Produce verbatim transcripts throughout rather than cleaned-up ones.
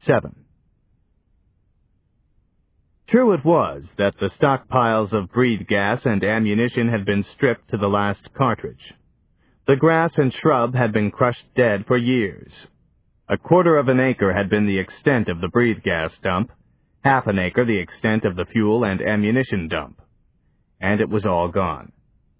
seven. True it was that the stockpiles of breed gas and ammunition had been stripped to the last cartridge. The grass and shrub had been crushed dead for years. A quarter of an acre had been the extent of the breed gas dump, half an acre the extent of the fuel and ammunition dump. And it was all gone.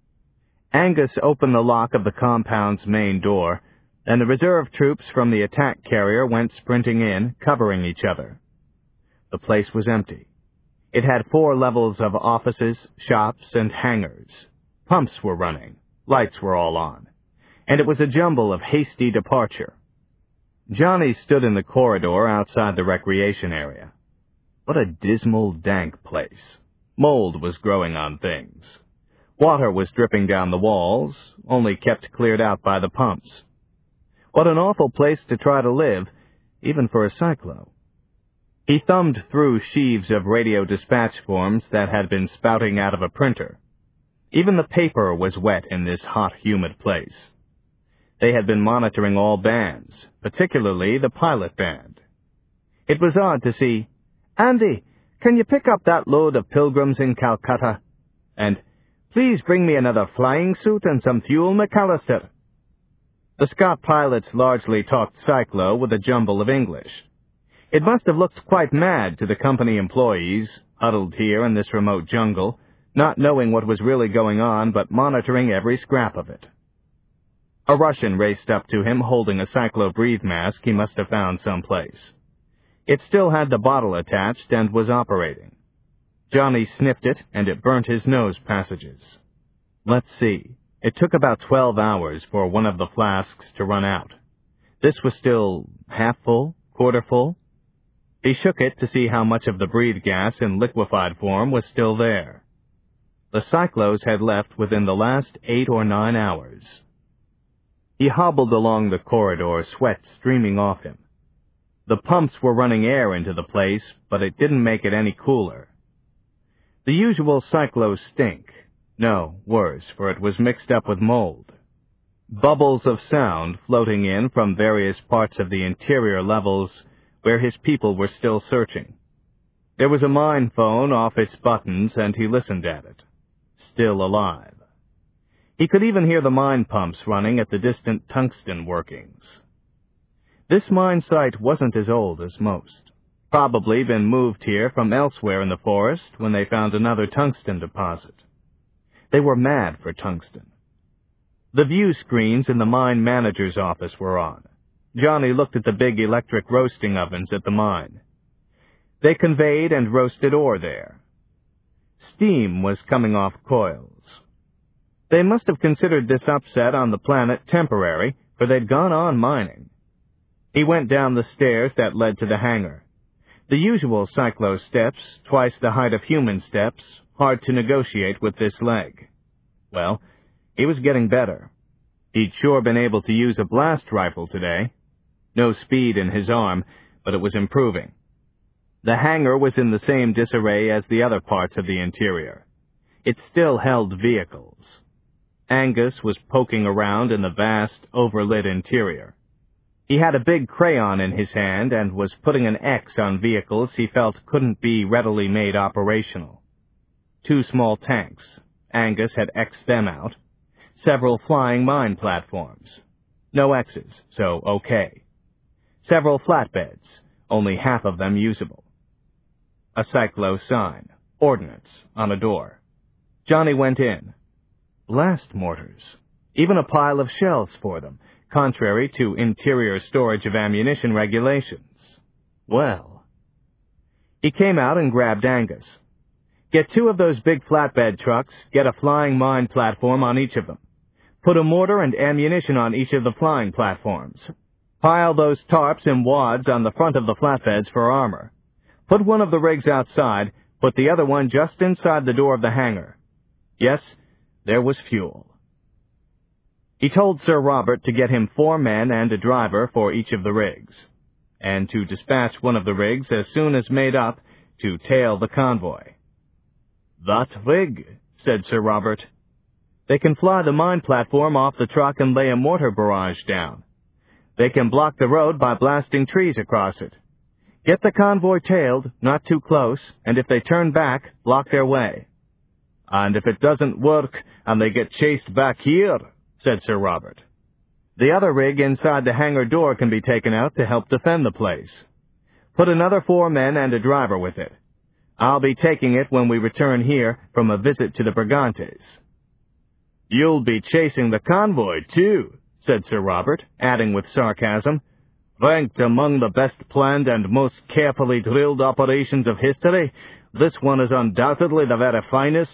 Angus opened the lock of the compound's main door, and the reserve troops from the attack carrier went sprinting in, covering each other. The place was empty. It had four levels of offices, shops, and hangars. Pumps were running. Lights were all on. And it was a jumble of hasty departure. Johnny stood in the corridor outside the recreation area. What a dismal, dank place. Mold was growing on things. Water was dripping down the walls, only kept cleared out by the pumps. What an awful place to try to live, even for a cyclo. He thumbed through sheaves of radio dispatch forms that had been spouting out of a printer. Even the paper was wet in this hot, humid place. They had been monitoring all bands, particularly the pilot band. It was odd to see, "Andy, can you pick up that load of pilgrims in Calcutta?" And, "Please bring me another flying suit and some fuel, McAllister." The Scott pilots largely talked cyclo with a jumble of English. It must have looked quite mad to the company employees, huddled here in this remote jungle, not knowing what was really going on but monitoring every scrap of it. A Russian raced up to him holding a cyclo-breathe mask he must have found someplace. It still had the bottle attached and was operating. Johnny sniffed it, and it burnt his nose passages. Let's see. It took about twelve hours for one of the flasks to run out. This was still half full, quarter full. He shook it to see how much of the breed gas in liquefied form was still there. The cyclos had left within the last eight or nine hours. He hobbled along the corridor, sweat streaming off him. The pumps were running air into the place, but it didn't make it any cooler. The usual cyclo stink. No, worse, for it was mixed up with mold. Bubbles of sound floating in from various parts of the interior levels where his people were still searching. There was a mine phone off its buttons, and he listened at it. Still alive. He could even hear the mine pumps running at the distant tungsten workings. This mine site wasn't as old as most. Probably been moved here from elsewhere in the forest when they found another tungsten deposit. They were mad for tungsten. The view screens in the mine manager's office were on. Johnny looked at the big electric roasting ovens at the mine. They conveyed and roasted ore there. Steam was coming off coils. They must have considered this upset on the planet temporary, for they'd gone on mining. He went down the stairs that led to the hangar. The usual cyclo steps, twice the height of human steps, hard to negotiate with this leg. Well, he was getting better. He'd sure been able to use a blast rifle today. No speed in his arm, but it was improving. The hangar was in the same disarray as the other parts of the interior. It still held vehicles. Angus was poking around in the vast, overlit interior. He had a big crayon in his hand and was putting an X on vehicles he felt couldn't be readily made operational. Two small tanks. Angus had X'd them out. Several flying mine platforms. No X's, so okay. Several flatbeds, only half of them usable. A cyclo sign, ordnance, on a door. Johnny went in. Blast mortars. Even a pile of shells for them, contrary to interior storage of ammunition regulations. Well. He came out and grabbed Angus. Get two of those big flatbed trucks, get a flying mine platform on each of them. Put a mortar and ammunition on each of the flying platforms. Pile those tarps in wads on the front of the flatbeds for armor. Put one of the rigs outside, put the other one just inside the door of the hangar. Yes, there was fuel. He told Sir Robert to get him four men and a driver for each of the rigs, and to dispatch one of the rigs as soon as made up to tail the convoy. "That rig," said Sir Robert. "They can fly the mine platform off the truck and lay a mortar barrage down. They can block the road by blasting trees across it. Get the convoy tailed, not too close, and if they turn back, block their way. And if it doesn't work, and they get chased back here, said Sir Robert. The other rig inside the hangar door can be taken out to help defend the place. Put another four men and a driver with it. I'll be taking it when we return here from a visit to the Brigantes. You'll be chasing the convoy, too, said Sir Robert, adding with sarcasm, ranked among the best planned and most carefully drilled operations of history, this one is undoubtedly the very finest.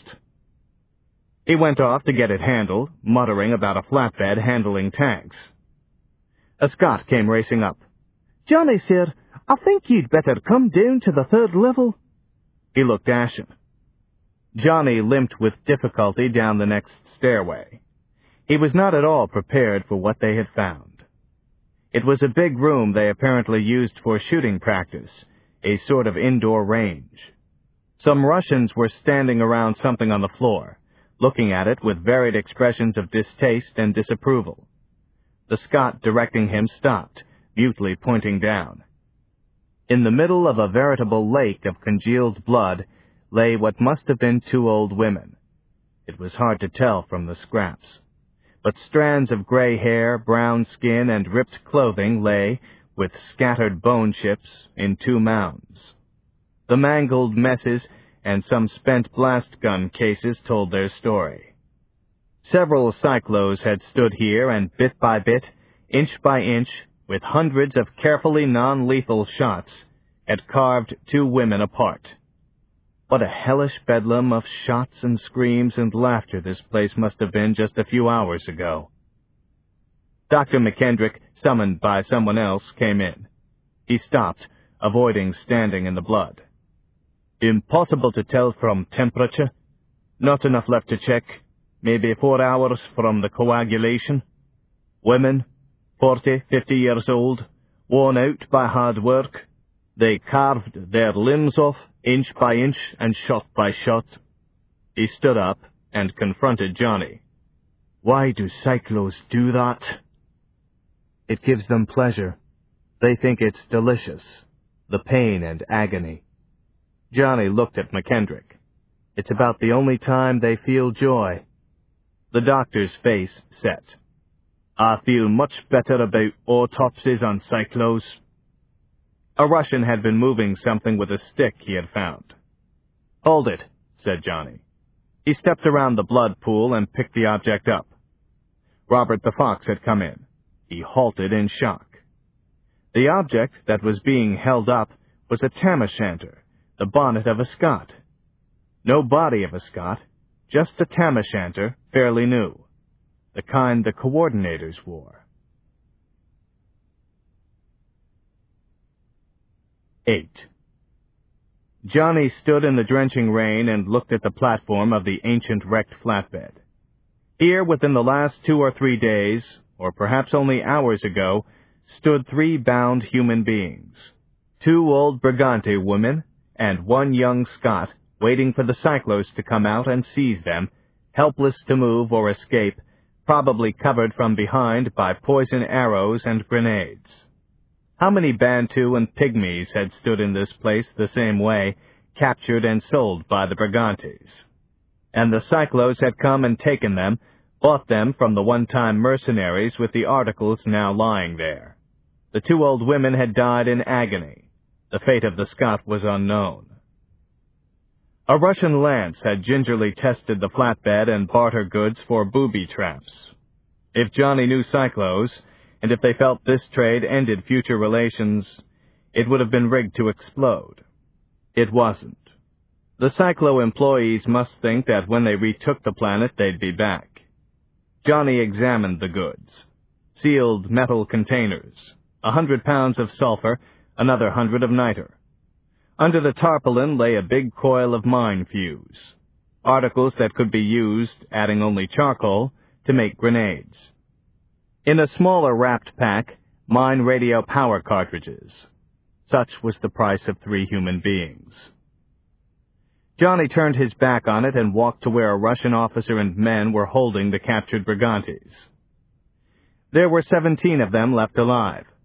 He went off to get it handled, muttering about a flatbed handling tanks. A Scot came racing up. Johnny, sir, I think you'd better come down to the third level. He looked ashen. Johnny limped with difficulty down the next stairway. He was not at all prepared for what they had found. It was a big room they apparently used for shooting practice, a sort of indoor range. Some Russians were standing around something on the floor, looking at it with varied expressions of distaste and disapproval. The Scot directing him stopped, mutely pointing down. In the middle of a veritable lake of congealed blood lay what must have been two old women. It was hard to tell from the scraps, but strands of gray hair, brown skin, and ripped clothing lay, with scattered bone chips, in two mounds. The mangled messes and some spent blast gun cases told their story. Several cyclos had stood here and bit by bit, inch by inch, with hundreds of carefully non-lethal shots, had carved two women apart. What a hellish bedlam of shots and screams and laughter this place must have been just a few hours ago. Doctor McKendrick, summoned by someone else, came in. He stopped, avoiding standing in the blood. Impossible to tell from temperature. Not enough left to check. Maybe four hours from the coagulation. Women, forty, fifty years old, worn out by hard work. They carved their limbs off, inch by inch and shot by shot. He stood up and confronted Johnny. Why do cyclos do that? It gives them pleasure. They think it's delicious, the pain and agony. Johnny looked at McKendrick. It's about the only time they feel joy. The doctor's face set. I feel much better about autopsies on cyclos. A Russian had been moving something with a stick he had found. Hold it, said Johnny. He stepped around the blood pool and picked the object up. Robert the Fox had come in. He halted in shock. The object that was being held up was a tam-o'-shanter, the bonnet of a Scot. No body of a Scot, just a tam-o'-shanter, fairly new, the kind the coordinators wore. Eight. Johnny stood in the drenching rain and looked at the platform of the ancient wrecked flatbed. Here, within the last two or three days, or perhaps only hours ago, stood three bound human beings, two old Brigante women and one young Scot, waiting for the cyclos to come out and seize them, helpless to move or escape, probably covered from behind by poison arrows and grenades. How many Bantu and Pygmies had stood in this place the same way, captured and sold by the Brigantes? And the cyclos had come and taken them, bought them from the one-time mercenaries with the articles now lying there. The two old women had died in agony. The fate of the Scot was unknown. A Russian lance had gingerly tested the flatbed and barter goods for booby traps. If Johnny knew cyclos, and if they felt this trade ended future relations, it would have been rigged to explode. It wasn't. The cyclo employees must think that when they retook the planet, they'd be back. Johnny examined the goods. Sealed metal containers, a hundred pounds of sulfur, another hundred of niter. Under the tarpaulin lay a big coil of mine fuse, articles that could be used, adding only charcoal, to make grenades. In a smaller wrapped pack, mine radio power cartridges. Such was the price of three human beings. Johnny turned his back on it and walked to where a Russian officer and men were holding the captured Brigantes. There were seventeen of them left alive.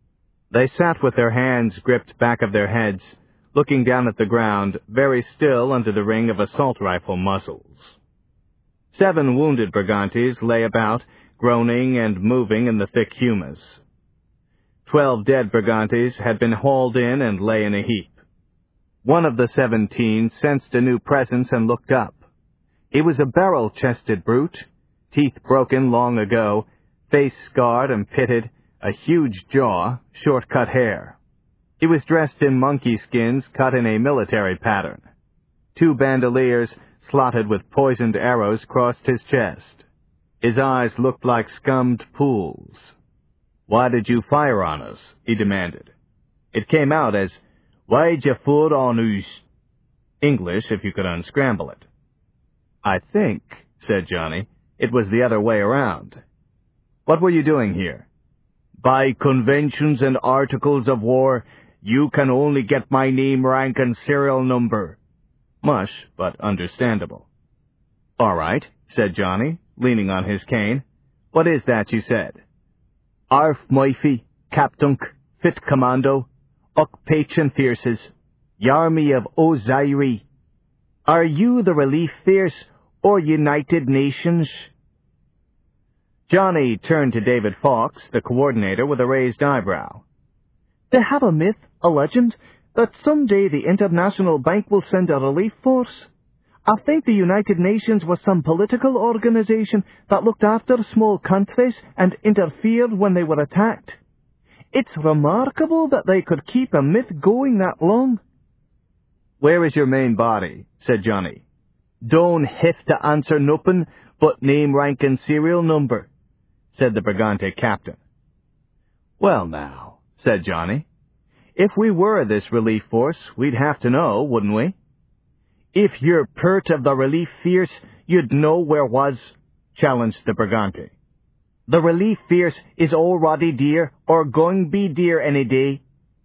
They sat with their hands gripped back of their heads, looking down at the ground, very still under the ring of assault rifle muzzles. Seven wounded Brigantes lay about, groaning and moving in the thick humus. Twelve dead Brigantes had been hauled in and lay in a heap. One of the seventeen sensed a new presence and looked up. He was a barrel-chested brute, teeth broken long ago, face scarred and pitted, a huge jaw, short-cut hair. He was dressed in monkey skins cut in a military pattern. Two bandoliers, slotted with poisoned arrows, crossed his chest. His eyes looked like scummed pools. "Why did you fire on us?" he demanded. It came out as, "Why'd you foot on us?" English, if you could unscramble it. "I think," said Johnny, "it was the other way around. What were you doing here?" "By conventions and articles of war, you can only get my name, rank, and serial number." Mush, but understandable. "All right," said Johnny, leaning on his cane. "What is that you said?" "Arf Moify, Captunk, Fit Commando, Uck Patron Fierces, Yarmy of Ozairi. Are you the Relief Fierce or United Nations?" Johnny turned to David Fawkes, the coordinator, with a raised eyebrow. "They have a myth, a legend, that someday the International Bank will send a relief force. I think the United Nations was some political organization that looked after small countries and interfered when they were attacked. It's remarkable that they could keep a myth going that long." "Where is your main body?" said Johnny. "Don't have to answer nothing but name, rank, and serial number," said the Brigante captain. "Well now," said Johnny, "if we were this relief force, we'd have to know, wouldn't we?" "If you're part of the Relief Fierce, you'd know where was," challenged the Brigante. "The Relief Fierce is already dear, or going be dear any day."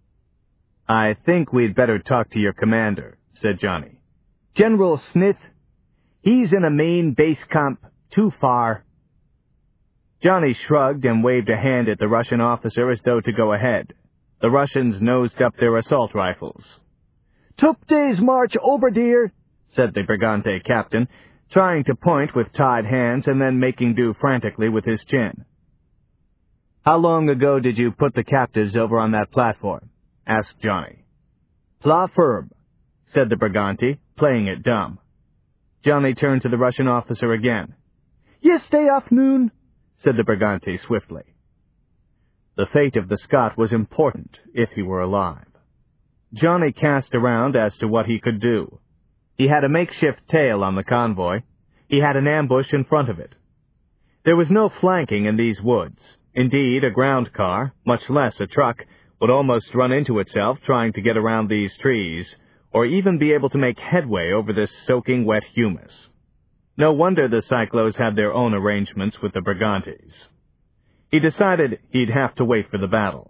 "I think we'd better talk to your commander," said Johnny. "General Smith. He's in a main base camp, too far." Johnny shrugged and waved a hand at the Russian officer as though to go ahead. The Russians nosed up their assault rifles. "Took day's march over, dear," said the Brigante captain, trying to point with tied hands and then making do frantically with his chin. "How long ago did you put the captives over on that platform?" asked Johnny. "Platform," said the Brigante, playing it dumb. Johnny turned to the Russian officer again. "Yesterday afternoon," said the Brigante swiftly. The fate of the Scot was important, if he were alive. Johnny cast around as to what he could do. He had a makeshift tail on the convoy. He had an ambush in front of it. There was no flanking in these woods. Indeed, a ground car, much less a truck, would almost run into itself trying to get around these trees, or even be able to make headway over this soaking wet humus. No wonder the Cyclos had their own arrangements with the Brigantes. He decided he'd have to wait for the battle.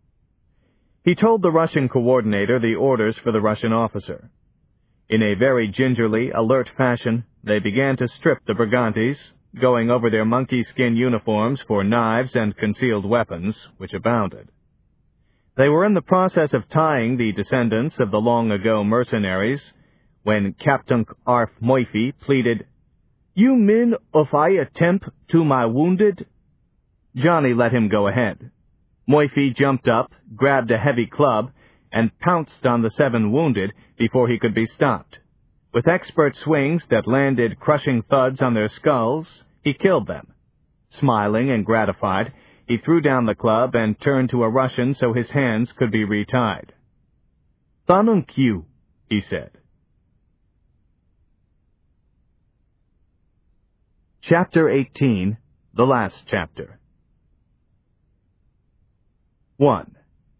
He told the Russian coordinator the orders for the Russian officer. In a very gingerly, alert fashion, they began to strip the Brigantes, going over their monkey skin uniforms for knives and concealed weapons, which abounded. They were in the process of tying the descendants of the long-ago mercenaries when Captain Arf Moify pleaded, "You mean if I attempt to my wounded?" Johnny let him go ahead. Moify jumped up, grabbed a heavy club, and pounced on the seven wounded before he could be stopped. With expert swings that landed crushing thuds on their skulls, he killed them. Smiling and gratified, he threw down the club and turned to a Russian so his hands could be retied. "Thank you," he said. Chapter eighteen, the last chapter. one.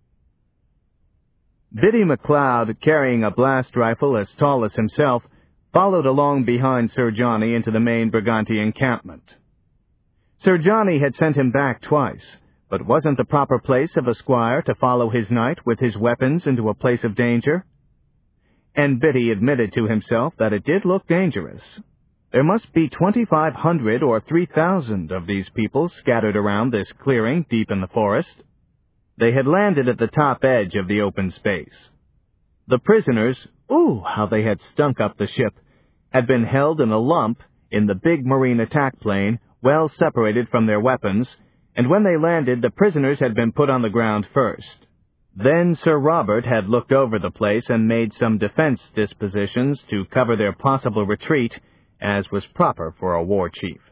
Biddy McLeod, carrying a blast rifle as tall as himself, followed along behind Sir Johnny into the main Brigante encampment. Sir Johnny had sent him back twice, but wasn't the proper place of a squire to follow his knight with his weapons into a place of danger? And Biddy admitted to himself that it did look dangerous. There must be twenty-five hundred or three thousand of these people scattered around this clearing deep in the forest. They had landed at the top edge of the open space. The prisoners, ooh, how they had stunk up the ship, had been held in a lump in the big marine attack plane, well separated from their weapons, and when they landed, the prisoners had been put on the ground first. Then Sir Robert had looked over the place and made some defense dispositions to cover their possible retreat, as was proper for a war chief.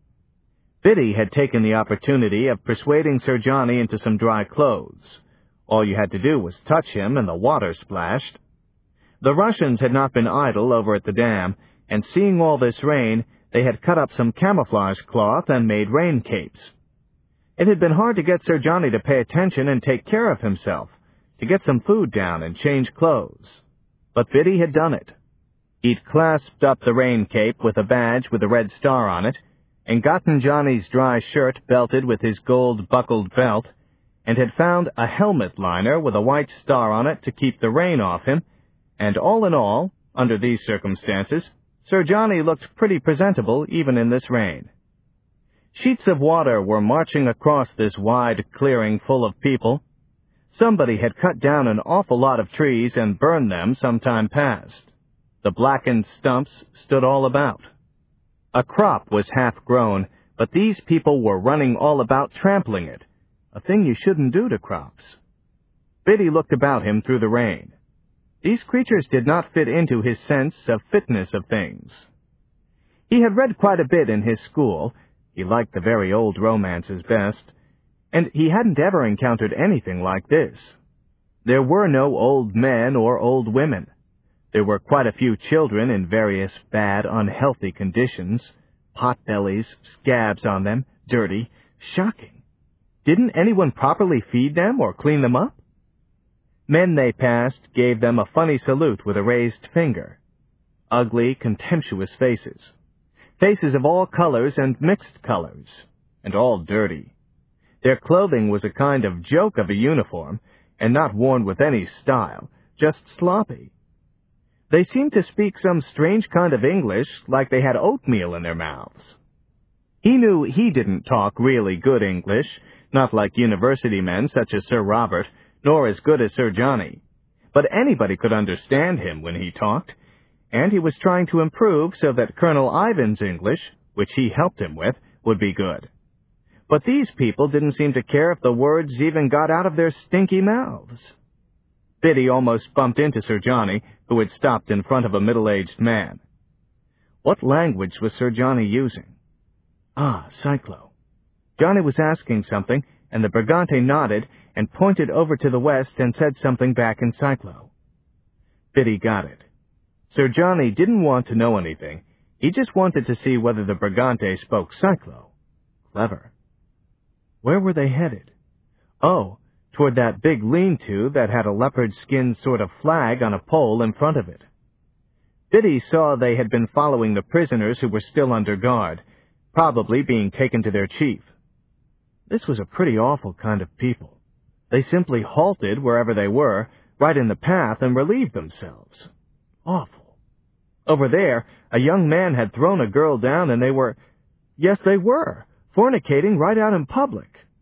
Biddy had taken the opportunity of persuading Sir Johnny into some dry clothes. All you had to do was touch him and the water splashed. The Russians had not been idle over at the dam, and seeing all this rain, they had cut up some camouflage cloth and made rain capes. It had been hard to get Sir Johnny to pay attention and take care of himself, to get some food down and change clothes. But Biddy had done it. He'd clasped up the rain cape with a badge with a red star on it, and gotten Johnny's dry shirt belted with his gold-buckled belt, and had found a helmet liner with a white star on it to keep the rain off him, and all in all, under these circumstances, Sir Johnny looked pretty presentable even in this rain. Sheets of water were marching across this wide clearing full of people. Somebody had cut down an awful lot of trees and burned them some time past. The blackened stumps stood all about. A crop was half-grown, but these people were running all about trampling it, a thing you shouldn't do to crops. Biddy looked about him through the rain. These creatures did not fit into his sense of fitness of things. He had read quite a bit in his school. He liked the very old romances best, and he hadn't ever encountered anything like this. There were no old men or old women. There were quite a few children in various bad, unhealthy conditions, pot-bellies, scabs on them, dirty, shocking. Didn't anyone properly feed them or clean them up? Men they passed gave them a funny salute with a raised finger. Ugly, contemptuous faces. Faces of all colors and mixed colors, and all dirty. Their clothing was a kind of joke of a uniform, and not worn with any style, just sloppy. They seemed to speak some strange kind of English, like they had oatmeal in their mouths. He knew he didn't talk really good English, not like university men such as Sir Robert, nor as good as Sir Johnny. But anybody could understand him when he talked, and he was trying to improve so that Colonel Ivan's English, which he helped him with, would be good. But these people didn't seem to care if the words even got out of their stinky mouths. Biddy almost bumped into Sir Johnny, who had stopped in front of a middle-aged man. What language was Sir Johnny using? Ah, Cyclo. Johnny was asking something, and the Brigante nodded and pointed over to the west and said something back in Cyclo. Biddy got it. Sir Johnny didn't want to know anything. He just wanted to see whether the Brigante spoke Cyclo. Clever. Where were they headed? Oh, toward that big lean-to that had a leopard-skin sort of flag on a pole in front of it. Biddy saw they had been following the prisoners who were still under guard, probably being taken to their chief. This was a pretty awful kind of people. They simply halted wherever they were, right in the path, and relieved themselves. Awful. Over there, a young man had thrown a girl down, and they were, yes, they were, fornicating right out in public.